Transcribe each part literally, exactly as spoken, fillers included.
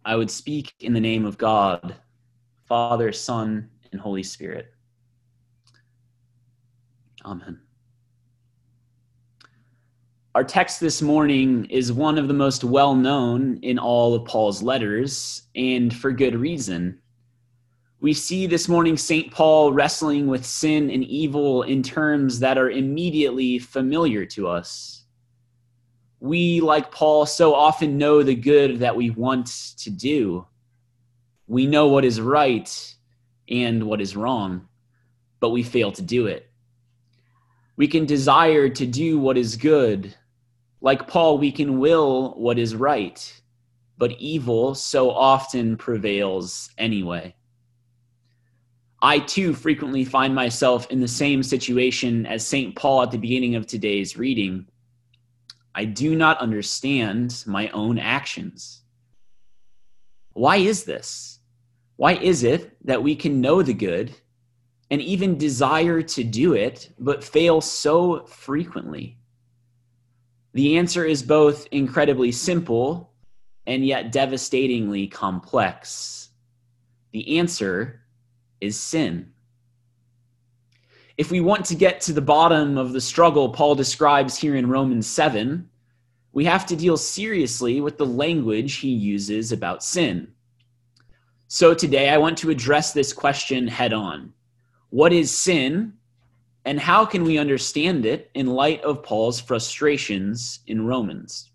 I would speak in the name of God, Father, Son, and Holy Spirit. Amen. Our text this morning is one of the most well-known in all of Paul's letters, and for good reason. We see this morning Saint Paul wrestling with sin and evil in terms that are immediately familiar to us. We, like Paul, so often know the good that we want to do. We know what is right and what is wrong, but we fail to do it. We can desire to do what is good. Like Paul, we can will what is right, but evil so often prevails anyway. I too frequently find myself in the same situation as Saint Paul at the beginning of today's reading. I do not understand my own actions. Why is this? Why is it that we can know the good and even desire to do it, but fail so frequently? The answer is both incredibly simple and yet devastatingly complex. The answer is sin. If we want to get to the bottom of the struggle Paul describes here in Romans seven, we have to deal seriously with the language he uses about sin. So today I want to address this question head on. What is sin, and how can we understand it in light of Paul's frustrations in Romans?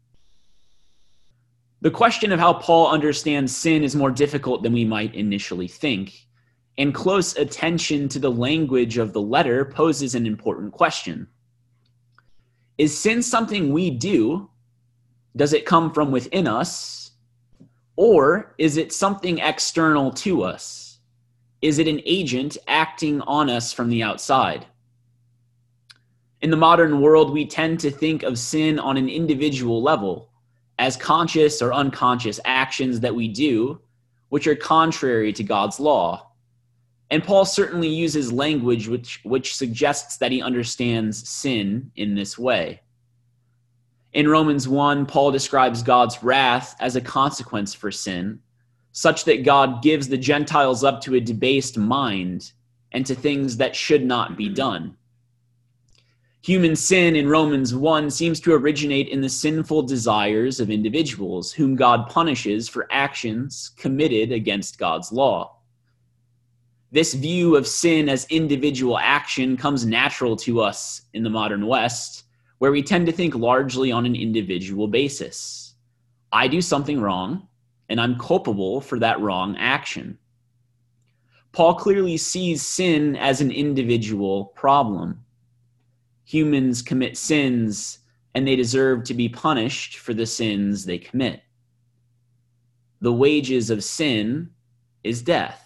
The question of how Paul understands sin is more difficult than we might initially think, and close attention to the language of the letter poses an important question. Is sin something we do? Does it come from within us? Or is it something external to us? Is it an agent acting on us from the outside? In the modern world, we tend to think of sin on an individual level, as conscious or unconscious actions that we do, which are contrary to God's law. And Paul certainly uses language which, which suggests that he understands sin in this way. In Romans one, Paul describes God's wrath as a consequence for sin, such that God gives the Gentiles up to a debased mind and to things that should not be done. Human sin in Romans one seems to originate in the sinful desires of individuals whom God punishes for actions committed against God's law. This view of sin as individual action comes natural to us in the modern West, where we tend to think largely on an individual basis. I do something wrong, and I'm culpable for that wrong action. Paul clearly sees sin as an individual problem. Humans commit sins, and they deserve to be punished for the sins they commit. The wages of sin is death.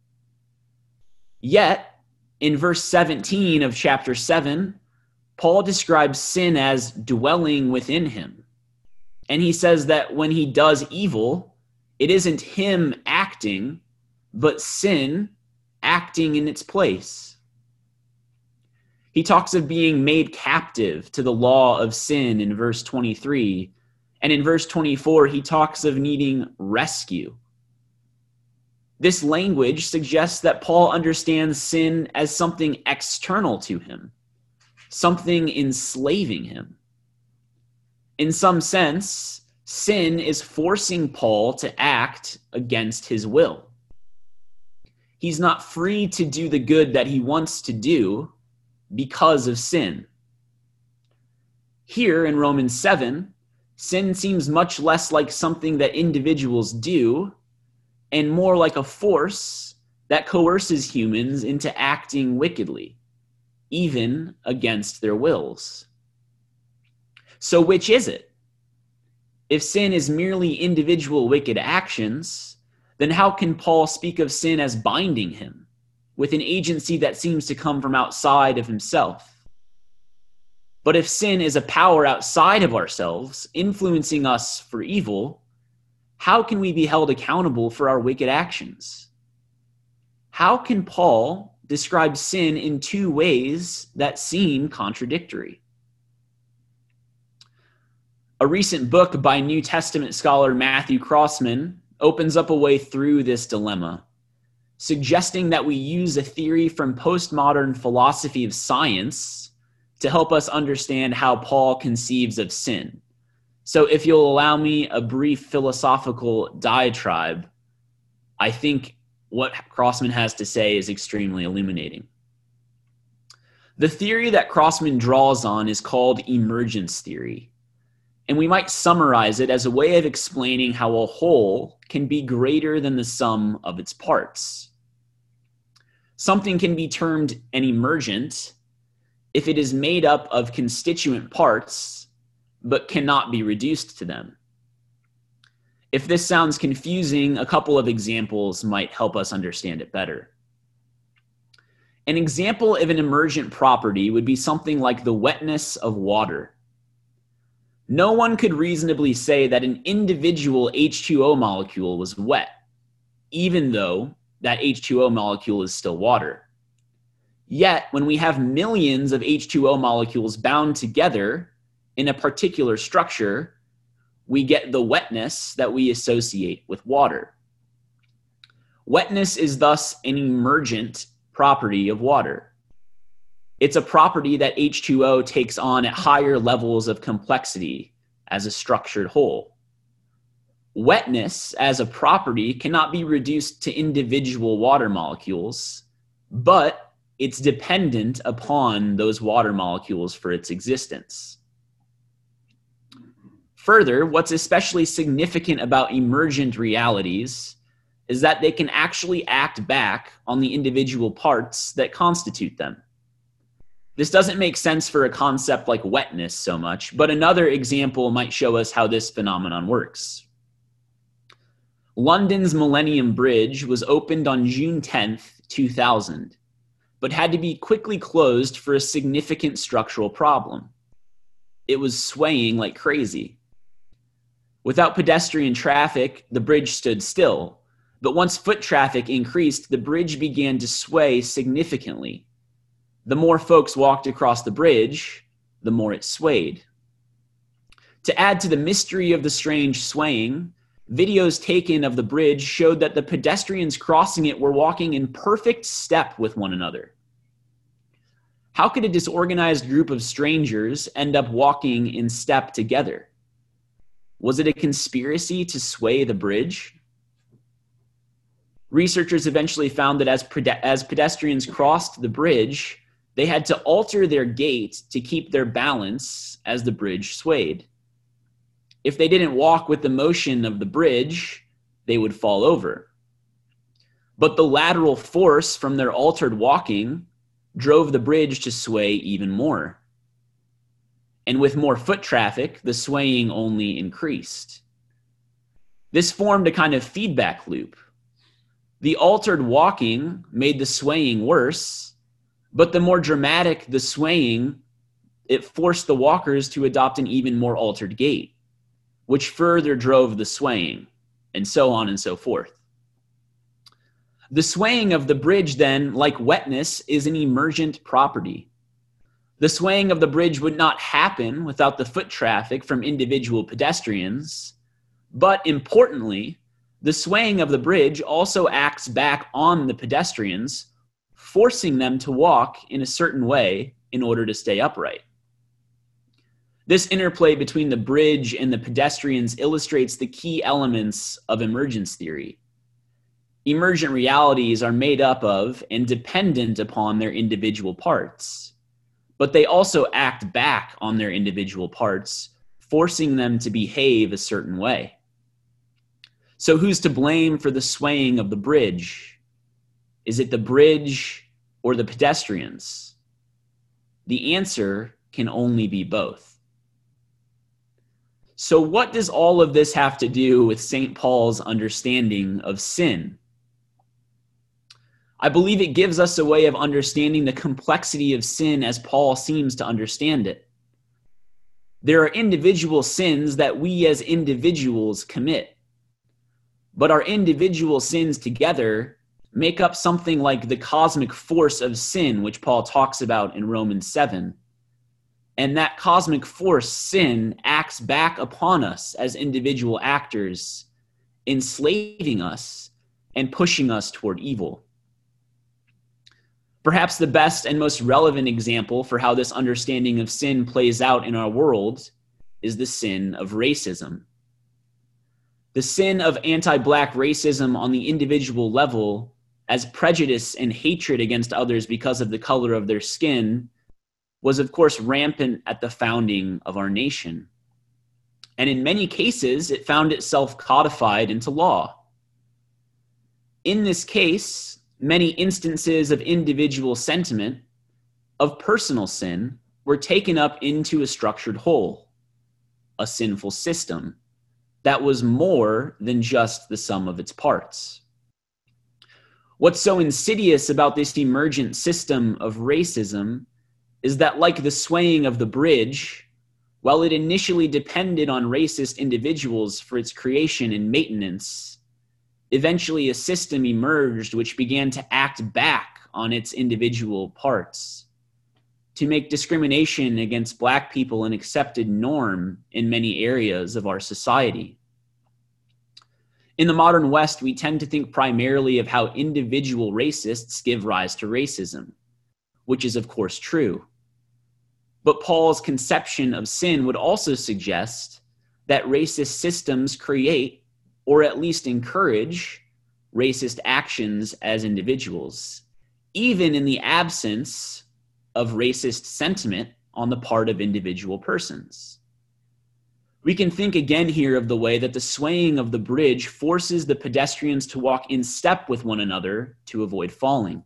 Yet, in verse seventeen of chapter seven, Paul describes sin as dwelling within him. And he says that when he does evil, it isn't him acting, but sin acting in its place. He talks of being made captive to the law of sin in verse twenty-three. And in verse twenty-four, he talks of needing rescue. This language suggests that Paul understands sin as something external to him, something enslaving him. In some sense, sin is forcing Paul to act against his will. He's not free to do the good that he wants to do because of sin. Here in Romans seven, sin seems much less like something that individuals do and more like a force that coerces humans into acting wickedly, even against their wills. So which is it? If sin is merely individual wicked actions, then how can Paul speak of sin as binding him, with an agency that seems to come from outside of himself? But if sin is a power outside of ourselves, influencing us for evil, how can we be held accountable for our wicked actions? How can Paul describe sin in two ways that seem contradictory? A recent book by New Testament scholar Matthew Crossman opens up a way through this dilemma, suggesting that we use a theory from postmodern philosophy of science to help us understand how Paul conceives of sin. So if you'll allow me a brief philosophical diatribe, I think what Crossman has to say is extremely illuminating. The theory that Crossman draws on is called emergence theory, and we might summarize it as a way of explaining how a whole can be greater than the sum of its parts. Something can be termed an emergent if it is made up of constituent parts, but cannot be reduced to them. If this sounds confusing, a couple of examples might help us understand it better. An example of an emergent property would be something like the wetness of water. No one could reasonably say that an individual H two O molecule was wet, even though that H two O molecule is still water. Yet, when we have millions of H two O molecules bound together in a particular structure, we get the wetness that we associate with water. Wetness is thus an emergent property of water. It's a property that H two O takes on at higher levels of complexity as a structured whole. Wetness as a property cannot be reduced to individual water molecules, but it's dependent upon those water molecules for its existence. Further, what's especially significant about emergent realities is that they can actually act back on the individual parts that constitute them. This doesn't make sense for a concept like wetness so much, but another example might show us how this phenomenon works. London's Millennium Bridge was opened on June tenth, two thousand, but had to be quickly closed for a significant structural problem. It was swaying like crazy. Without pedestrian traffic, the bridge stood still, but once foot traffic increased, the bridge began to sway significantly. The more folks walked across the bridge, the more it swayed. To add to the mystery of the strange swaying, videos taken of the bridge showed that the pedestrians crossing it were walking in perfect step with one another. How could a disorganized group of strangers end up walking in step together? Was it a conspiracy to sway the bridge? Researchers eventually found that as, pede- as pedestrians crossed the bridge, they had to alter their gait to keep their balance as the bridge swayed. If they didn't walk with the motion of the bridge, they would fall over. But the lateral force from their altered walking drove the bridge to sway even more. And with more foot traffic, the swaying only increased. This formed a kind of feedback loop. The altered walking made the swaying worse, but the more dramatic the swaying, it forced the walkers to adopt an even more altered gait, which further drove the swaying, and so on and so forth. The swaying of the bridge then, like wetness, is an emergent property. The swaying of the bridge would not happen without the foot traffic from individual pedestrians, but importantly, the swaying of the bridge also acts back on the pedestrians, forcing them to walk in a certain way in order to stay upright. This interplay between the bridge and the pedestrians illustrates the key elements of emergence theory. Emergent realities are made up of and dependent upon their individual parts, but they also act back on their individual parts, forcing them to behave a certain way. So who's to blame for the swaying of the bridge? Is it the bridge or the pedestrians? The answer can only be both. So what does all of this have to do with Saint Paul's understanding of sin? I believe it gives us a way of understanding the complexity of sin as Paul seems to understand it. There are individual sins that we as individuals commit, but our individual sins together make up something like the cosmic force of sin, which Paul talks about in Romans seven. And that cosmic force, sin, acts back upon us as individual actors enslaving us and pushing us toward evil. Perhaps the best and most relevant example for how this understanding of sin plays out in our world is the sin of racism. The sin of anti-Black racism on the individual level, as prejudice and hatred against others because of the color of their skin, was of course rampant at the founding of our nation. And in many cases, it found itself codified into law. In this case, many instances of individual sentiment, of personal sin, were taken up into a structured whole, a sinful system that was more than just the sum of its parts. What's so insidious about this emergent system of racism is that, like the swaying of the bridge, while it initially depended on racist individuals for its creation and maintenance, eventually a system emerged which began to act back on its individual parts, to make discrimination against Black people an accepted norm in many areas of our society. In the modern West, we tend to think primarily of how individual racists give rise to racism, which is of course true. But Paul's conception of sin would also suggest that racist systems create, or at least encourage, racist actions as individuals, even in the absence of racist sentiment on the part of individual persons. We can think again here of the way that the swaying of the bridge forces the pedestrians to walk in step with one another to avoid falling.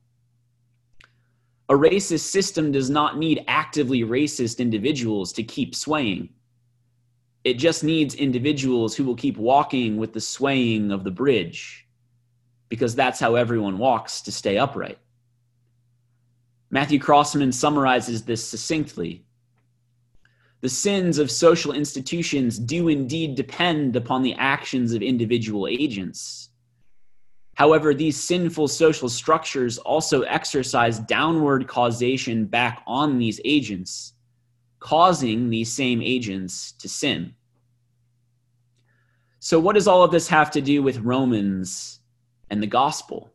A racist system does not need actively racist individuals to keep swaying. It just needs individuals who will keep walking with the swaying of the bridge, because that's how everyone walks to stay upright. Matthew Crossman summarizes this succinctly. The sins of social institutions do indeed depend upon the actions of individual agents. However, these sinful social structures also exercise downward causation back on these agents, causing these same agents to sin. So what does all of this have to do with Romans and the gospel?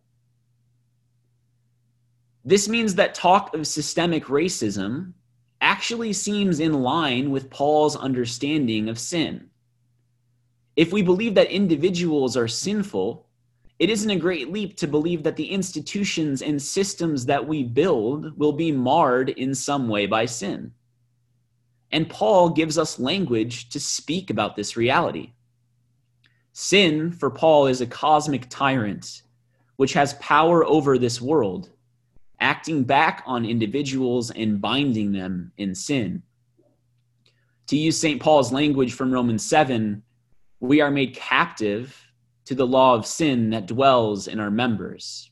This means that talk of systemic racism actually seems in line with Paul's understanding of sin. If we believe that individuals are sinful, it isn't a great leap to believe that the institutions and systems that we build will be marred in some way by sin. And Paul gives us language to speak about this reality. Sin, for Paul, is a cosmic tyrant which has power over this world, acting back on individuals and binding them in sin. To use Saint Paul's language from Romans seven, we are made captive to the law of sin that dwells in our members.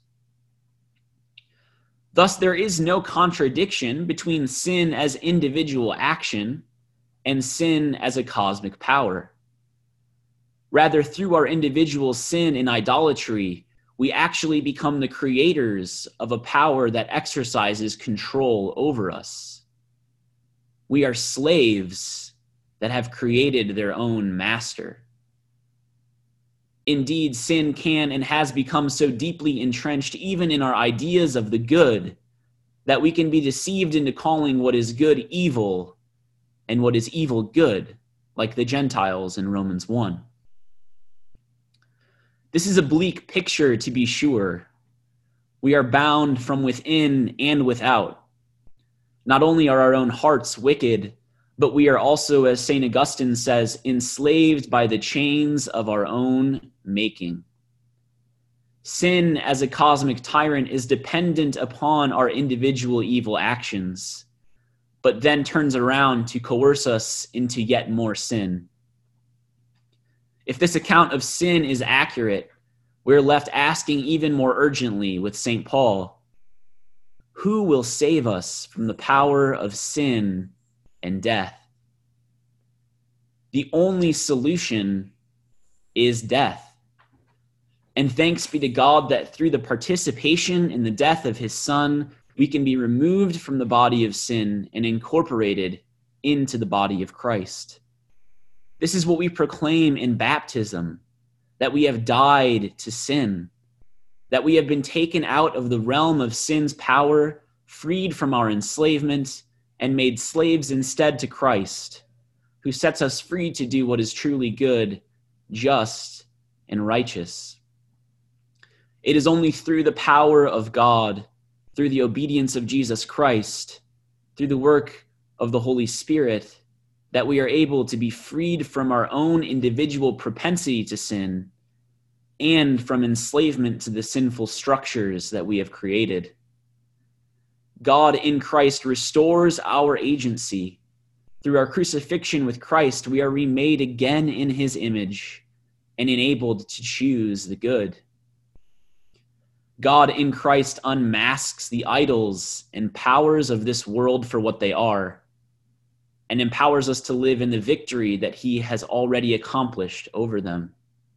Thus, there is no contradiction between sin as individual action and sin as a cosmic power. Rather, through our individual sin and idolatry, we actually become the creators of a power that exercises control over us. We are slaves that have created their own master. Indeed, sin can and has become so deeply entrenched even in our ideas of the good that we can be deceived into calling what is good evil and what is evil good, like the Gentiles in Romans one. This is a bleak picture, to be sure. We are bound from within and without. Not only are our own hearts wicked, but we are also, as Saint Augustine says, enslaved by the chains of our own making. Sin as a cosmic tyrant is dependent upon our individual evil actions, but then turns around to coerce us into yet more sin. If this account of sin is accurate, we're left asking even more urgently with Saint Paul, who will save us from the power of sin and death? The only solution is death. And thanks be to God that through the participation in the death of his Son, we can be removed from the body of sin and incorporated into the body of Christ. This is what we proclaim in baptism, that we have died to sin, that we have been taken out of the realm of sin's power, freed from our enslavement, and made slaves instead to Christ, who sets us free to do what is truly good, just, and righteous. It is only through the power of God, through the obedience of Jesus Christ, through the work of the Holy Spirit, that we are able to be freed from our own individual propensity to sin and from enslavement to the sinful structures that we have created. God in Christ restores our agency. Through our crucifixion with Christ, we are remade again in his image and enabled to choose the good. God in Christ unmasks the idols and powers of this world for what they are, and empowers us to live in the victory that he has already accomplished over them.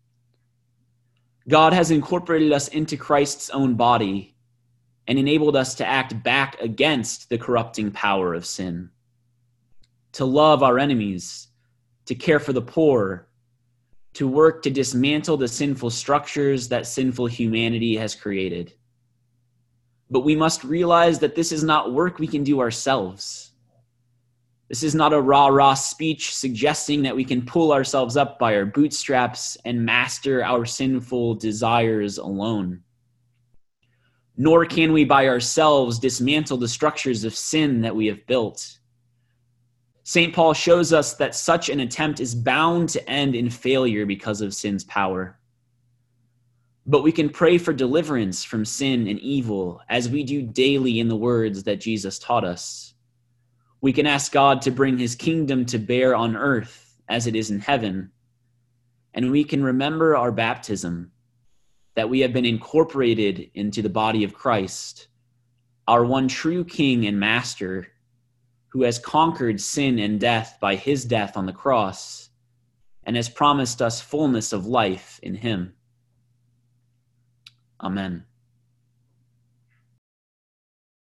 God has incorporated us into Christ's own body and enabled us to act back against the corrupting power of sin, to love our enemies, to care for the poor, to work to dismantle the sinful structures that sinful humanity has created. But we must realize that this is not work we can do ourselves. This is not a rah-rah speech suggesting that we can pull ourselves up by our bootstraps and master our sinful desires alone. Nor can we by ourselves dismantle the structures of sin that we have built. Saint Paul shows us that such an attempt is bound to end in failure because of sin's power. But we can pray for deliverance from sin and evil as we do daily in the words that Jesus taught us. We can ask God to bring his kingdom to bear on earth as it is in heaven. And we can remember our baptism, that we have been incorporated into the body of Christ, our one true King and Master, who has conquered sin and death by his death on the cross and has promised us fullness of life in him. Amen.